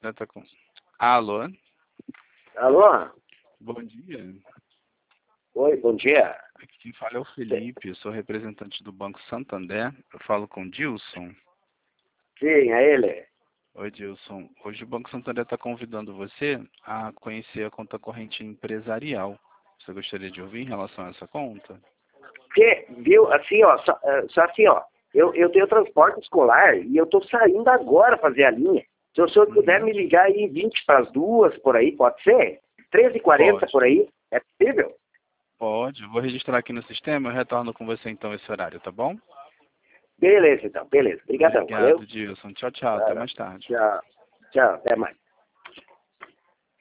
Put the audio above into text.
Já tá com... Alô? Alô? Bom dia. Oi, bom dia. Aqui quem fala é o Felipe, eu sou representante do Banco Santander. Eu falo com o Dilson. Sim, é ele. Oi, Dilson. Hoje o Banco Santander está convidando você a conhecer a conta corrente empresarial. Você gostaria de ouvir em relação a essa conta? Porque, viu, assim, ó, só assim, ó, eu tenho transporte escolar e eu tô saindo agora fazer a linha. Se o senhor puder me ligar aí 20 para as 2, por aí, pode ser? 13h40 Pode. por aí, é possível? Pode. Eu vou registrar aqui no sistema e eu retorno com você então esse horário, tá bom? Beleza, então, beleza. Obrigadão, valeu? Obrigado, Dilson. Tchau, tchau. Até Cara, mais tarde. tchau, tchau, até mais.